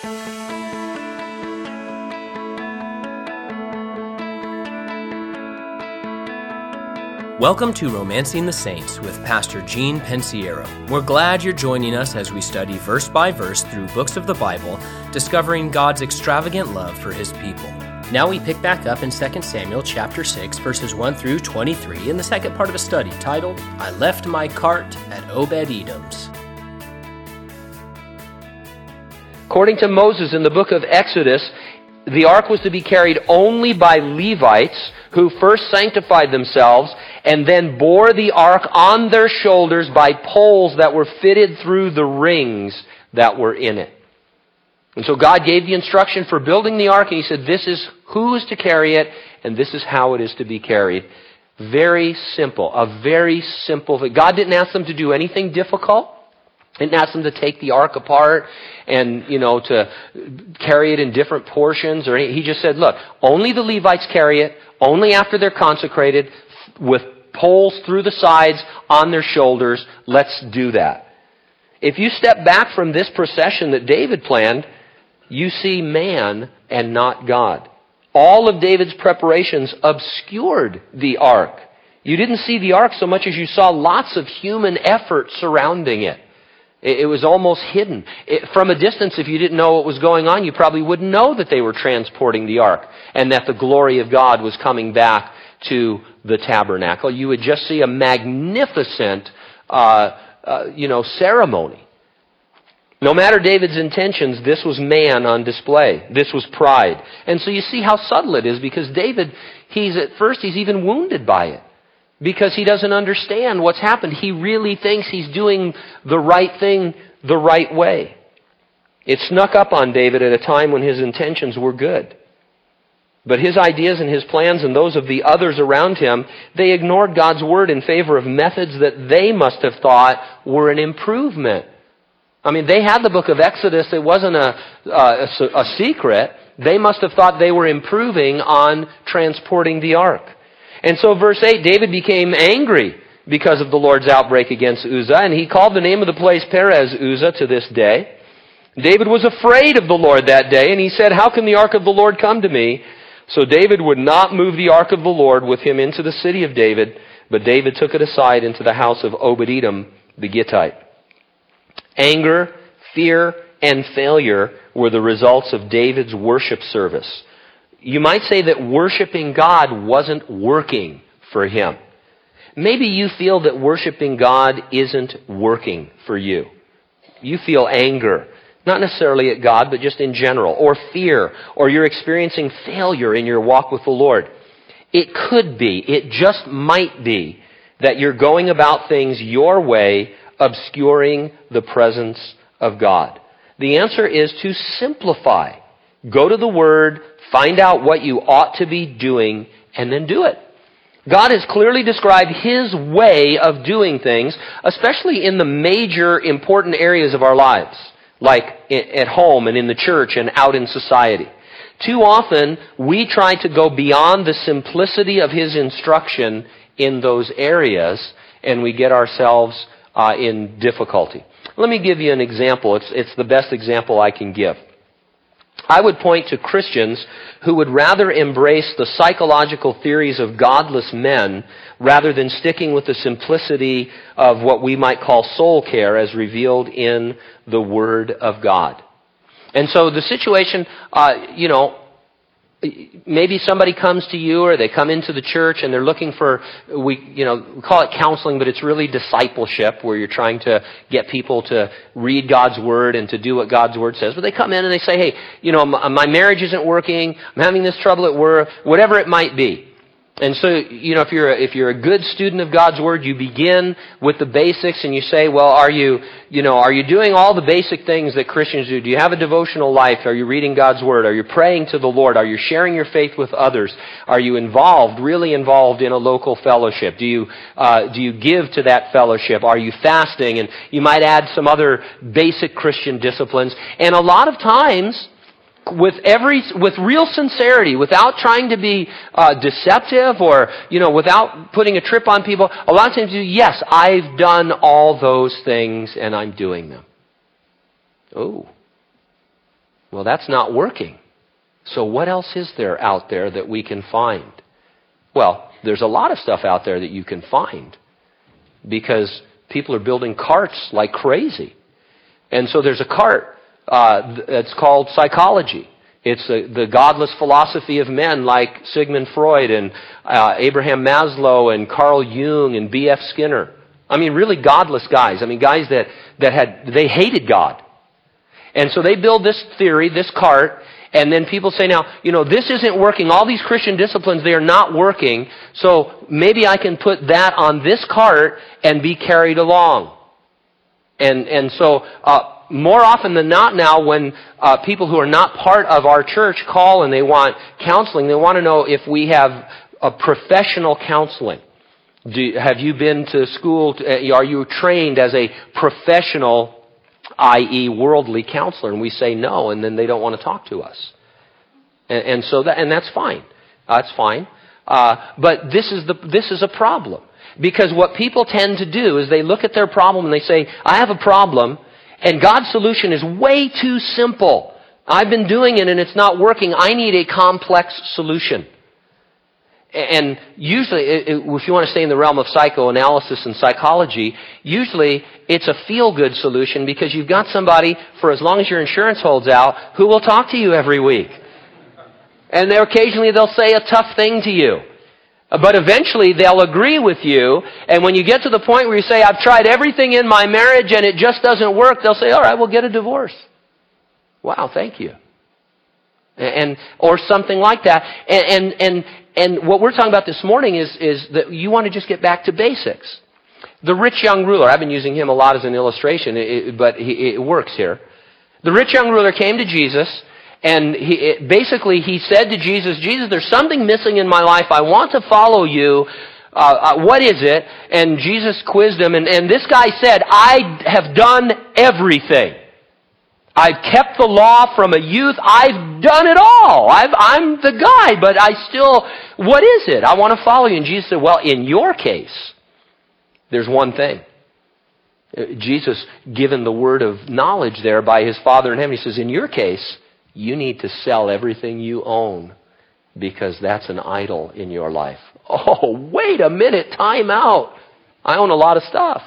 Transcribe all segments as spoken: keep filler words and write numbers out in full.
Welcome to Romancing the Saints with Pastor Gene Pensiero. We're glad you're joining us as we study verse by verse through books of the Bible, discovering God's extravagant love for His people. Now we pick back up in Second Samuel chapter six, verses one through twenty-three, in the second part of a study titled, I Left My Cart at Obed-Edom's. According to Moses in the book of Exodus, the ark was to be carried only by Levites who first sanctified themselves and then bore the ark on their shoulders by poles that were fitted through the rings that were in it. And so God gave the instruction for building the ark, and He said, this is who is to carry it, and this is how it is to be carried. Very simple, a very simple thing. God didn't ask them to do anything difficult. He didn't ask them to take the ark apart and, you know, to carry it in different portions. Or He just said, look, only the Levites carry it, only after they're consecrated, with poles through the sides on their shoulders. Let's do that. If you step back from this procession that David planned, you see man and not God. All of David's preparations obscured the ark. You didn't see the ark so much as you saw lots of human effort surrounding it. It was almost hidden. It, from a distance, if you didn't know what was going on, you probably wouldn't know that they were transporting the ark and that the glory of God was coming back to the tabernacle. You would just see a magnificent, uh, uh, you know, ceremony. No matter David's intentions, this was man on display. This was pride. And so you see how subtle it is, because David, he's at first, he's even wounded by it. Because he doesn't understand what's happened. He really thinks he's doing the right thing the right way. It snuck up on David at a time when his intentions were good. But his ideas and his plans and those of the others around him, they ignored God's word in favor of methods that they must have thought were an improvement. I mean, they had the book of Exodus. It wasn't a, a, a secret. They must have thought they were improving on transporting the ark. And so verse eight, David became angry because of the Lord's outbreak against Uzzah, and he called the name of the place Perez Uzzah to this day. David was afraid of the Lord that day, and he said, how can the ark of the Lord come to me? So David would not move the ark of the Lord with him into the city of David, but David took it aside into the house of Obed-Edom the Gittite. Anger, fear, and failure were the results of David's worship service. You might say that worshiping God wasn't working for him. Maybe you feel that worshiping God isn't working for you. You feel anger, not necessarily at God, but just in general, or fear, or you're experiencing failure in your walk with the Lord. It could be, it just might be, that you're going about things your way, obscuring the presence of God. The answer is to simplify. Go to the Word, find out what you ought to be doing, and then do it. God has clearly described His way of doing things, especially in the major important areas of our lives, like at home and in the church and out in society. Too often, we try to go beyond the simplicity of His instruction in those areas, and we get ourselves uh, in difficulty. Let me give you an example. It's, it's the best example I can give. I would point to Christians who would rather embrace the psychological theories of godless men rather than sticking with the simplicity of what we might call soul care as revealed in the Word of God. And so the situation, uh, you know, maybe somebody comes to you or they come into the church and they're looking for, we you know, we call it counseling, but it's really discipleship where you're trying to get people to read God's Word and to do what God's Word says. But they come in and they say, hey, you know, my, my marriage isn't working, I'm having this trouble at work, whatever it might be. And so, you know, if you're a, if you're a good student of God's Word, you begin with the basics and you say, well, are you, you know, are you doing all the basic things that Christians do? Do you have a devotional life? Are you reading God's Word? Are you praying to the Lord? Are you sharing your faith with others? Are you involved, really involved in a local fellowship? Do you, uh, do you give to that fellowship? Are you fasting? And you might add some other basic Christian disciplines. And a lot of times, with every, with real sincerity, without trying to be uh, deceptive or, you know, without putting a trip on people, a lot of times you, yes, I've done all those things and I'm doing them. Oh. Well, that's not working. So what else is there out there that we can find? Well, there's a lot of stuff out there that you can find because people are building carts like crazy. And so there's a cart uh, that's called psychology. It's the, the godless philosophy of men like Sigmund Freud and uh, Abraham Maslow and Carl Jung and B F Skinner. I mean, really godless guys. I mean, guys that, that had, they hated God. And so they build this theory, this cart, and then people say, now, you know, this isn't working. All these Christian disciplines, they are not working. So maybe I can put that on this cart and be carried along. And and so uh, more often than not now, when uh, people who are not part of our church call and they want counseling, they want to know if we have a professional counseling. Do, have you been to school? To, are you trained as a professional, that is worldly counselor? And we say no, and then they don't want to talk to us. And, and so that, and that's fine. That's fine. Uh, but this is the this is a problem. Because what people tend to do is they look at their problem and they say, I have a problem, and God's solution is way too simple. I've been doing it and it's not working. I need a complex solution. And usually, if you want to stay in the realm of psychoanalysis and psychology, usually it's a feel-good solution because you've got somebody, for as long as your insurance holds out, who will talk to you every week. And occasionally they'll say a tough thing to you. But eventually they'll agree with you, and when you get to the point where you say, I've tried everything in my marriage and it just doesn't work, they'll say, all right, we'll get a divorce. Wow, thank you. And or something like that. And and and, and what we're talking about this morning is, is that you want to just get back to basics. The rich young ruler, I've been using him a lot as an illustration, it, but he, it works here. The rich young ruler came to Jesus, and he, it, basically he said to Jesus, Jesus, there's something missing in my life. I want to follow you. Uh, uh, what is it? And Jesus quizzed him, and, and this guy said, I have done everything. I've kept the law from a youth. I've done it all. I've, I'm the guy, but I still, what is it? I want to follow you. And Jesus said, well, in your case, there's one thing. Jesus, given the word of knowledge there by his Father in heaven, he says, in your case, you need to sell everything you own because that's an idol in your life. Oh, wait a minute, time out. I own a lot of stuff.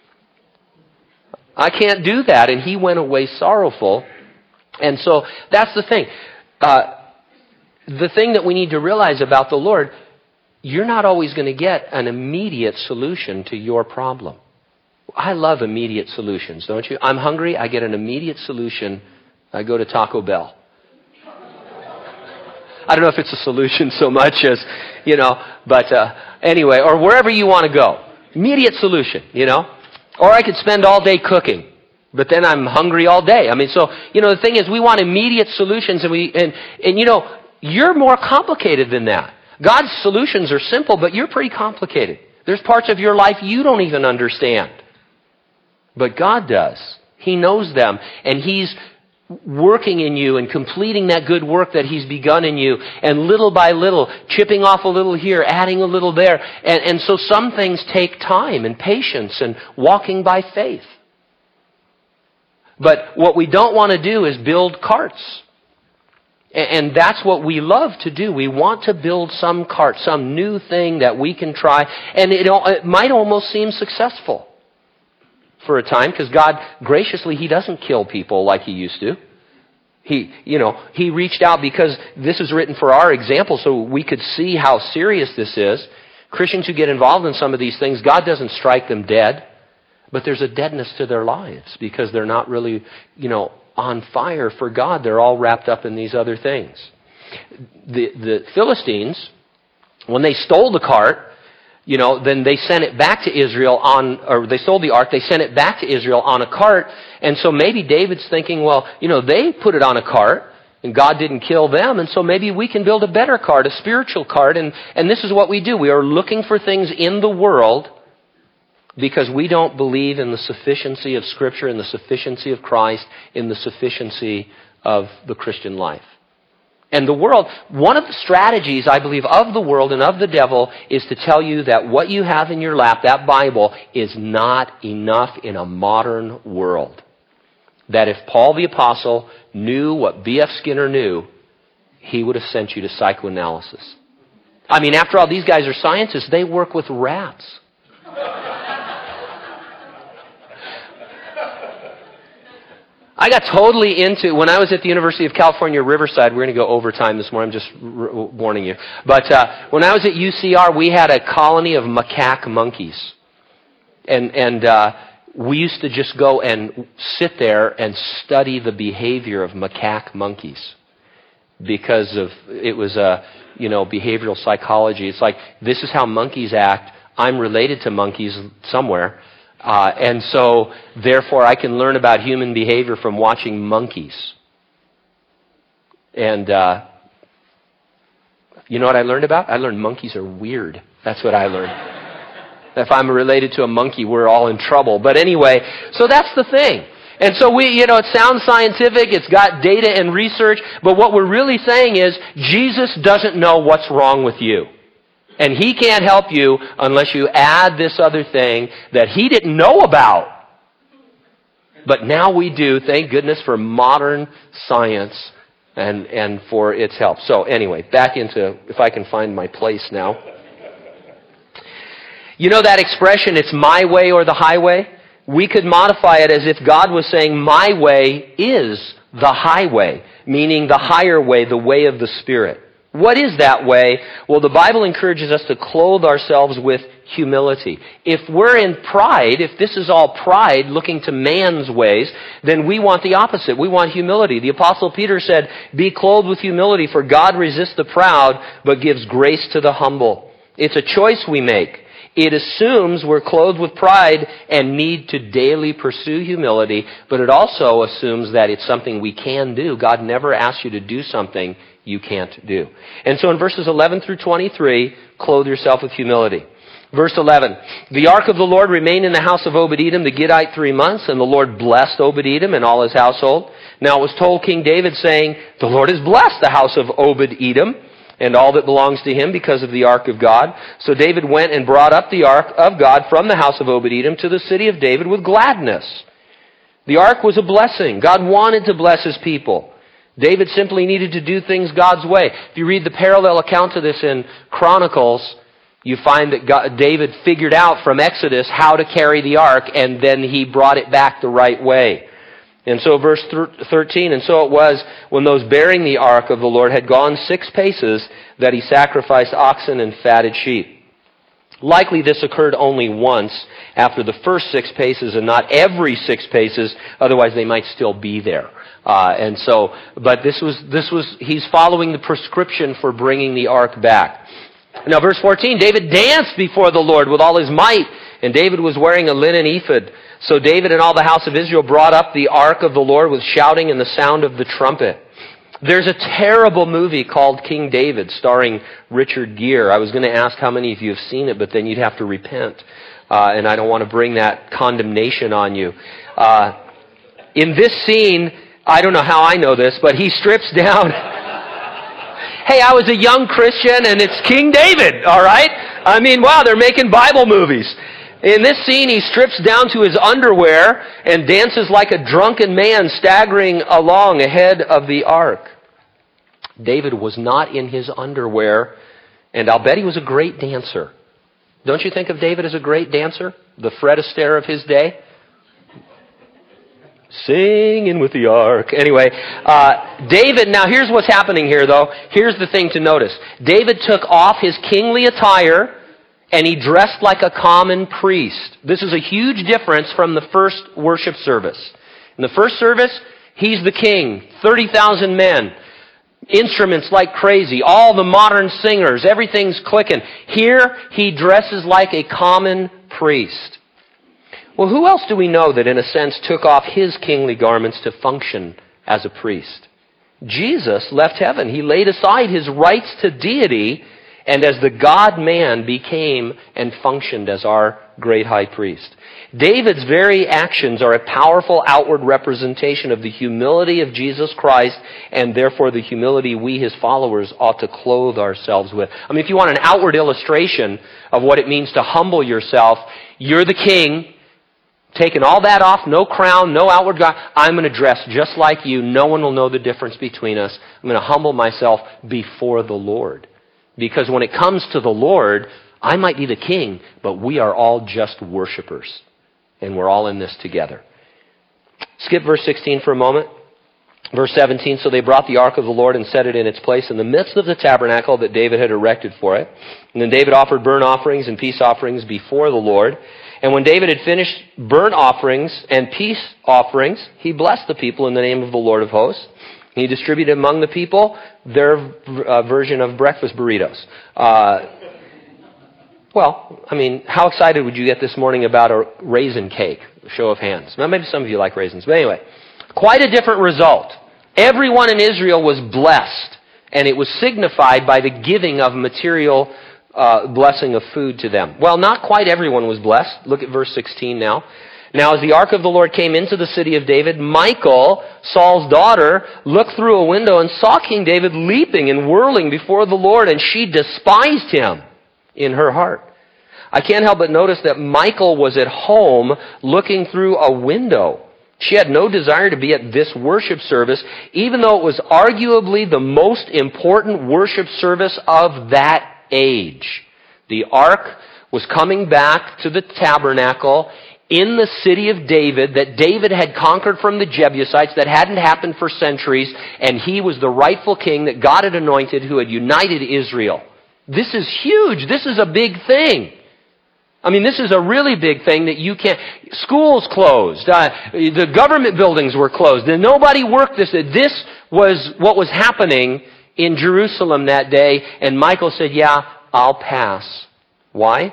I can't do that. And he went away sorrowful. And so that's the thing. Uh, the thing that we need to realize about the Lord, you're not always going to get an immediate solution to your problem. I love immediate solutions, don't you? I'm hungry, I get an immediate solution. I go to Taco Bell. I don't know if it's a solution so much as, you know, but uh, anyway, or wherever you want to go. Immediate solution, you know. Or I could spend all day cooking, but then I'm hungry all day. I mean, so, you know, the thing is we want immediate solutions, and we and, and you know, you're more complicated than that. God's solutions are simple, but you're pretty complicated. There's parts of your life you don't even understand. But God does. He knows them, and He's working in you and completing that good work that He's begun in you, and little by little, chipping off a little here, adding a little there. And, and so some things take time and patience and walking by faith. But what we don't want to do is build carts. And that's what we love to do. We want to build some cart, some new thing that we can try, and it, it might almost seem successful for a time, because God, graciously, He doesn't kill people like He used to. He, you know, He reached out because this is written for our example, so we could see how serious this is. Christians who get involved in some of these things, God doesn't strike them dead, but there's a deadness to their lives because they're not really, you know, on fire for God. They're all wrapped up in these other things. The, the Philistines, when they stole the cart, you know, then they sent it back to Israel on, or they sold the ark, they sent it back to Israel on a cart. And so maybe David's thinking, well, you know, they put it on a cart and God didn't kill them. And so maybe we can build a better cart, a spiritual cart. And, and this is what we do. We are looking for things in the world because we don't believe in the sufficiency of Scripture, in the sufficiency of Christ, in the sufficiency of the Christian life. And the world, one of the strategies, I believe, of the world and of the devil is to tell you that what you have in your lap, that Bible, is not enough in a modern world. That if Paul the Apostle knew what B F Skinner knew, he would have sent you to psychoanalysis. I mean, after all, these guys are scientists. They work with rats. I got totally into, when I was at the University of California, Riverside, we're going to go overtime this morning, I'm just r- warning you. But uh, when I was at U C R, we had a colony of macaque monkeys. And, and uh, we used to just go and sit there and study the behavior of macaque monkeys. Because of, it was a, you know, behavioral psychology. It's like, this is how monkeys act. I'm related to monkeys somewhere. Uh, and so, therefore, I can learn about human behavior from watching monkeys. And, uh, you know what I learned about? I learned monkeys are weird. That's what I learned. If I'm related to a monkey, we're all in trouble. But anyway, so that's the thing. And so we, you know, it sounds scientific, it's got data and research, but what we're really saying is, Jesus doesn't know what's wrong with you. And He can't help you unless you add this other thing that He didn't know about. But now we do, thank goodness for modern science and, and for its help. So anyway, back into, if I can find my place now. You know that expression, it's my way or the highway? We could modify it as if God was saying, my way is the highway, meaning the higher way, the way of the Spirit. What is that way? Well, the Bible encourages us to clothe ourselves with humility. If we're in pride, if this is all pride looking to man's ways, then we want the opposite. We want humility. The Apostle Peter said, be clothed with humility, for God resists the proud, but gives grace to the humble. It's a choice we make. It assumes we're clothed with pride and need to daily pursue humility, but it also assumes that it's something we can do. God never asks you to do something you can't do. And so in verses eleven through twenty-three, clothe yourself with humility. Verse eleven, the ark of the Lord remained in the house of Obed-Edom the Gittite three months, and the Lord blessed Obed-Edom and all his household. Now it was told King David, saying, the Lord has blessed the house of Obed-Edom and all that belongs to him because of the ark of God. So David went and brought up the ark of God from the house of Obed-Edom to the city of David with gladness. The ark was a blessing. God wanted to bless His people. David simply needed to do things God's way. If you read the parallel account of this in Chronicles, you find that God, David figured out from Exodus how to carry the ark, and then he brought it back the right way. And so verse thirteen, and so it was when those bearing the ark of the Lord had gone six paces that he sacrificed oxen and fatted sheep. Likely this occurred only once after the first six paces and not every six paces, otherwise they might still be there. Uh, and so, but this was, this was, he's following the prescription for bringing the ark back. Now verse fourteen, David danced before the Lord with all his might, and David was wearing a linen ephod. So David and all the house of Israel brought up the ark of the Lord with shouting and the sound of the trumpet. There's a terrible movie called King David starring Richard Gere. I was going to ask how many of you have seen it, but then you'd have to repent. Uh, and I don't want to bring that condemnation on you. Uh, in this scene, I don't know how I know this, but he strips down. Hey, I was a young Christian and it's King David, all right? I mean, wow, they're making Bible movies. In this scene, he strips down to his underwear and dances like a drunken man staggering along ahead of the ark. David was not in his underwear, and I'll bet he was a great dancer. Don't you think of David as a great dancer? The Fred Astaire of his day? Singing with the ark. Anyway, uh, David, now here's what's happening here, though. Here's the thing to notice. David took off his kingly attire, and he dressed like a common priest. This is a huge difference from the first worship service. In the first service, he's the king, thirty thousand men, instruments like crazy, all the modern singers, everything's clicking. Here, he dresses like a common priest. Well, who else do we know that in a sense took off his kingly garments to function as a priest? Jesus left heaven. He laid aside his rights to deity, and as the God-man became and functioned as our great high priest. David's very actions are a powerful outward representation of the humility of Jesus Christ, and therefore the humility we, his followers, ought to clothe ourselves with. I mean, if you want an outward illustration of what it means to humble yourself, you're the king, taken all that off, no crown, no outward guard. I'm going to dress just like you. No one will know the difference between us. I'm going to humble myself before the Lord. Because when it comes to the Lord, I might be the king, but we are all just worshipers. And we're all in this together. Skip verse sixteen for a moment. Verse seventeen, so they brought the ark of the Lord and set it in its place in the midst of the tabernacle that David had erected for it. And then David offered burnt offerings and peace offerings before the Lord. And when David had finished burnt offerings and peace offerings, he blessed the people in the name of the Lord of hosts. He distributed among the people their uh, version of breakfast burritos. Uh, well, I mean, how excited would you get this morning about a raisin cake? Show of hands. Well, maybe some of you like raisins. But anyway, quite a different result. Everyone in Israel was blessed, and it was signified by the giving of material uh, blessing of food to them. Well, not quite everyone was blessed. Look at verse sixteen now. Now, as the ark of the Lord came into the city of David, Michal, Saul's daughter, looked through a window and saw King David leaping and whirling before the Lord, and she despised him in her heart. I can't help but notice that Michal was at home looking through a window. She had no desire to be at this worship service, even though it was arguably the most important worship service of that age. The ark was coming back to the tabernacle in the city of David that David had conquered from the Jebusites that hadn't happened for centuries, and he was the rightful king that God had anointed who had united Israel. This is huge. This is a big thing. I mean, this is a really big thing that you can't... Schools closed. Uh, the government buildings were closed. And nobody worked this. This was what was happening in Jerusalem that day. And Michal said, yeah, I'll pass. Why?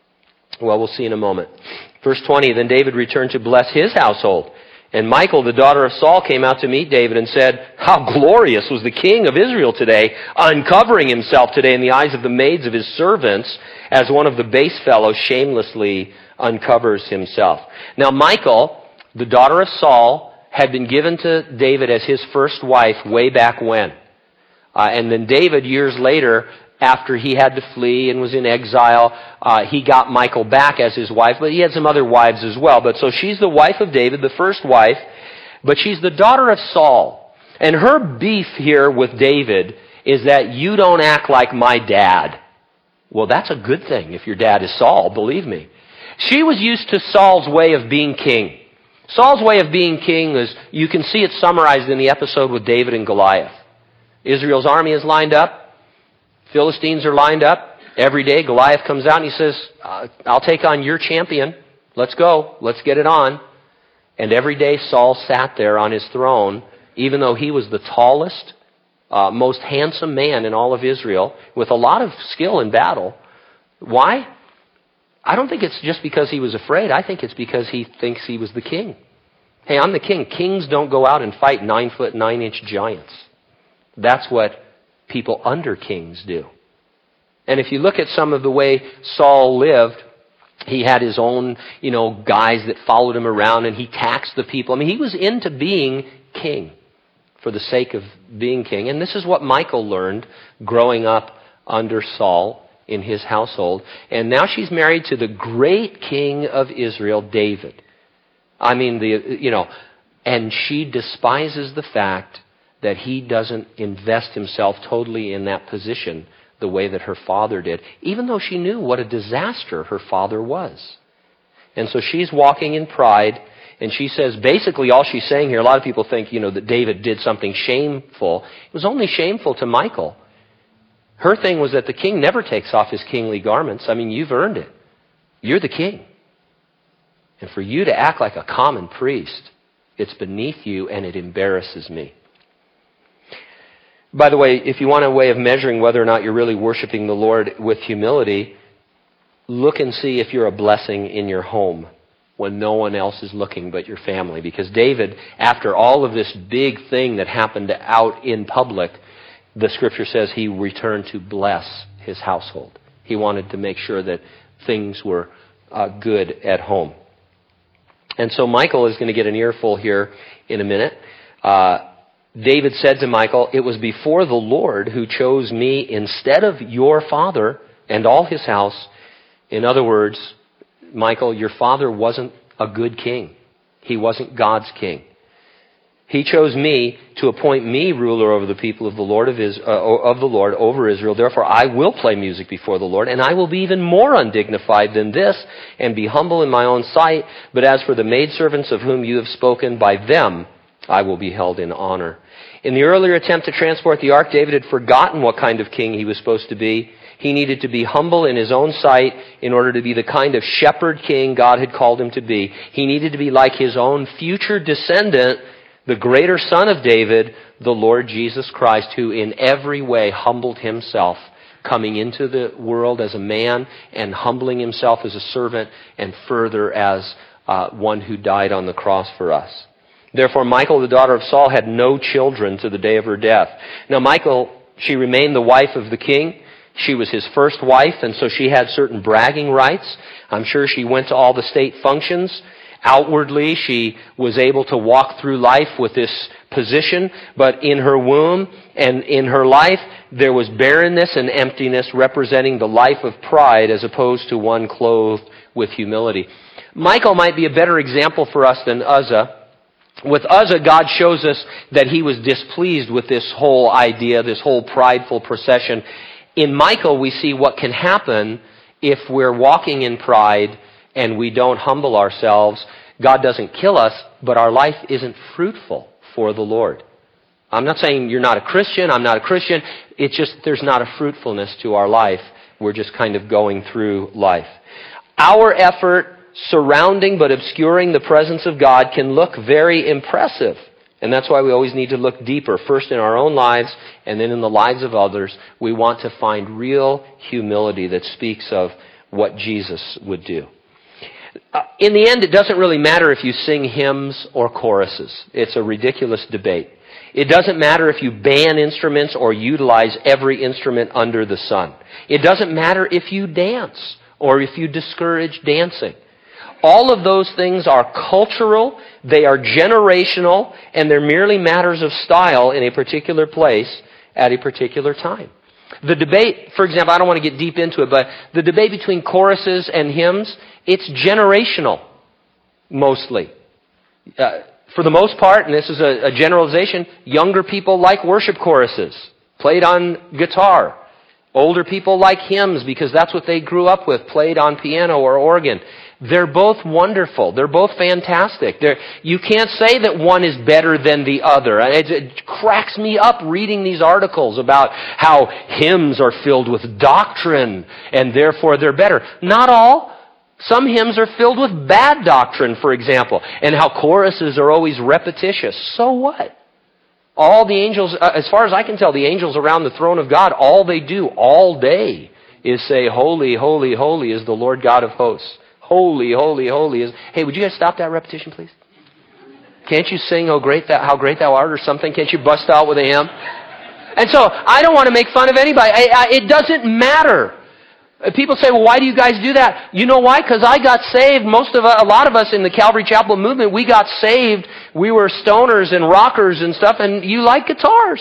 Well, we'll see in a moment. Verse twenty, then David returned to bless his household. And Michal, the daughter of Saul, came out to meet David and said, how glorious was the king of Israel today, uncovering himself today in the eyes of the maids of his servants, as one of the base fellows shamelessly uncovers himself. Now Michal, the daughter of Saul, had been given to David as his first wife way back when. Uh, and then David, years later, after he had to flee and was in exile, uh, he got Michal back as his wife, but he had some other wives as well. But so she's the wife of David, the first wife, but she's the daughter of Saul. And her beef here with David is that you don't act like my dad. Well, that's a good thing if your dad is Saul, believe me. She was used to Saul's way of being king. Saul's way of being king is, you can see it summarized in the episode with David and Goliath. Israel's army is lined up. Philistines are lined up. Every day Goliath comes out and he says, I'll take on your champion. Let's go. Let's get it on. And every day Saul sat there on his throne, even though he was the tallest, uh, most handsome man in all of Israel, with a lot of skill in battle. Why? I don't think it's just because he was afraid. I think it's because he thinks he was the king. Hey, I'm the king. Kings don't go out and fight nine foot, nine inch giants. That's what people under kings do. And if you look at some of the way Saul lived, he had his own, you know, guys that followed him around, and he taxed the people. I mean, he was into being king for the sake of being king. And this is what Michal learned growing up under Saul in his household. And now she's married to the great king of Israel, David. I mean, the you know, and she despises the fact that he doesn't invest himself totally in that position the way that her father did, even though she knew what a disaster her father was. And so she's walking in pride, and she says, basically all she's saying here, a lot of people think, you know, that David did something shameful. It was only shameful to Michal. Her thing was that the king never takes off his kingly garments. I mean, you've earned it. You're the king. And for you to act like a common priest, it's beneath you and it embarrasses me. By the way, if you want a way of measuring whether or not you're really worshiping the Lord with humility, look and see if you're a blessing in your home when no one else is looking but your family. Because David, after all of this big thing that happened out in public, the scripture says he returned to bless his household. He wanted to make sure that things were uh, good at home. And so Michal is going to get an earful here in a minute. Uh, David said to Michal, it was before the Lord who chose me instead of your father and all his house. In other words, Michal, your father wasn't a good king. He wasn't God's king. He chose me to appoint me ruler over the people of the Lord of, Is, uh, of the Lord over Israel. Therefore, I will play music before the Lord, and I will be even more undignified than this, and be humble in my own sight. But as for the maidservants of whom you have spoken, by them I will be held in honor. In the earlier attempt to transport the ark, David had forgotten what kind of king he was supposed to be. He needed to be humble in his own sight in order to be the kind of shepherd king God had called him to be. He needed to be like his own future descendant, the greater son of David, the Lord Jesus Christ, who in every way humbled himself, coming into the world as a man and humbling himself as a servant, and further as uh, one who died on the cross for us. Therefore, Michal, the daughter of Saul, had no children to the day of her death. Now, Michal, she remained the wife of the king. She was his first wife, and so she had certain bragging rights. I'm sure she went to all the state functions. Outwardly, she was able to walk through life with this position, but in her womb and in her life, there was barrenness and emptiness, representing the life of pride as opposed to one clothed with humility. Michal might be a better example for us than Uzzah. With Uzzah, God shows us that he was displeased with this whole idea, this whole prideful procession. In Michal, we see what can happen if we're walking in pride and we don't humble ourselves. God doesn't kill us, but our life isn't fruitful for the Lord. I'm not saying you're not a Christian, I'm not a Christian. It's just there's not a fruitfulness to our life. We're just kind of going through life. Our effort surrounding but obscuring the presence of God can look very impressive. And that's why we always need to look deeper, first in our own lives and then in the lives of others. We want to find real humility that speaks of what Jesus would do. Uh, in the end, it doesn't really matter if you sing hymns or choruses. It's a ridiculous debate. It doesn't matter if you ban instruments or utilize every instrument under the sun. It doesn't matter if you dance or if you discourage dancing. All of those things are cultural, they are generational, and they're merely matters of style in a particular place at a particular time. The debate, for example, I don't want to get deep into it, but the debate between choruses and hymns, it's generational, mostly. Uh, for the most part, and this is a, a generalization, younger people like worship choruses, played on guitar. Older people like hymns because that's what they grew up with, played on piano or organ. They're both wonderful. They're both fantastic. They're, you can't say that one is better than the other. It, it cracks me up reading these articles about how hymns are filled with doctrine and therefore they're better. Not all. Some hymns are filled with bad doctrine, for example, and how choruses are always repetitious. So what? All the angels, uh, as far as I can tell, the angels around the throne of God, all they do all day is say, holy, holy, holy is the Lord God of hosts. Holy, holy, holy is... Hey, would you guys stop that repetition, please? Can't you sing, oh great thou, how great thou art, or something? Can't you bust out with a hymn? And so, I don't want to make fun of anybody. I, I, it doesn't matter. People say, well, why do you guys do that? You know why? Because I got saved. Most of a lot of us in the Calvary Chapel movement, we got saved. We were stoners and rockers and stuff, and you like guitars.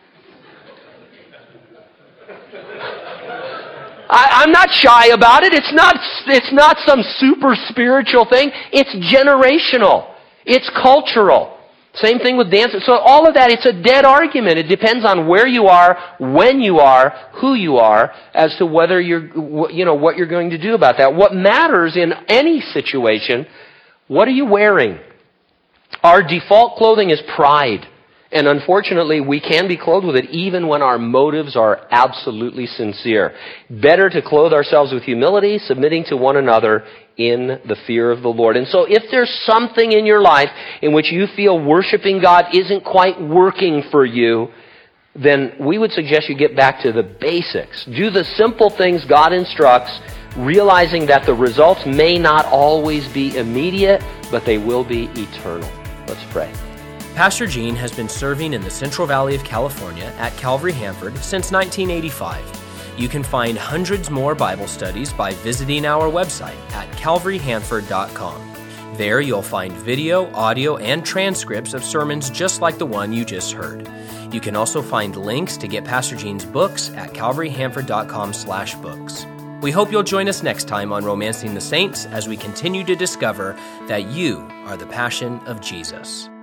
I, I'm not shy about it. It's not, it's not some super spiritual thing. It's generational. It's cultural. Same thing with dance. So all of that, it's a dead argument. It depends on where you are, when you are, who you are, as to whether you're, you know, what you're going to do about that. What matters in any situation, what are you wearing? Our default clothing is pride. And unfortunately, we can be clothed with it even when our motives are absolutely sincere. Better to clothe ourselves with humility, submitting to one another in the fear of the Lord. And so if there's something in your life in which you feel worshiping God isn't quite working for you, then we would suggest you get back to the basics. Do the simple things God instructs, realizing that the results may not always be immediate, but they will be eternal. Let's pray. Pastor Gene has been serving in the Central Valley of California at Calvary Hanford since nineteen eighty-five. You can find hundreds more Bible studies by visiting our website at calvary hanford dot com. There you'll find video, audio, and transcripts of sermons just like the one you just heard. You can also find links to get Pastor Gene's books at calvary hanford dot com slash books. We hope you'll join us next time on Romancing the Saints as we continue to discover that you are the passion of Jesus.